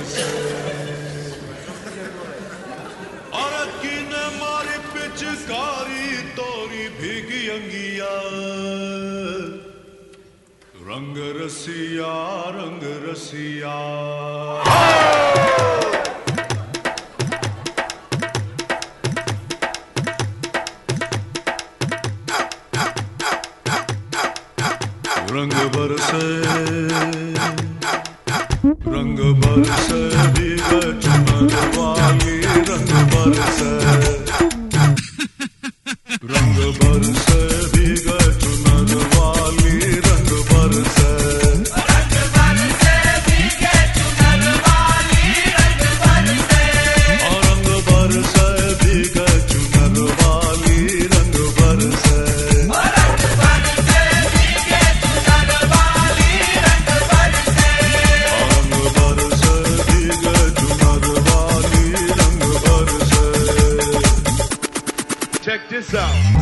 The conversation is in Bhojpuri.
बरसे औरत की न मारी पिचकारी तोरी भीगी अंगिया रंग रसिया रंग रसिया रंग बरसे भीगे चुनर वाली रंग बरसे भीगे चुनर वाली रंग बरसे भीगे चुनर वाली रंग बरसे रंग बरसे भीगे चुनर वाली रंग बरसे Check this out.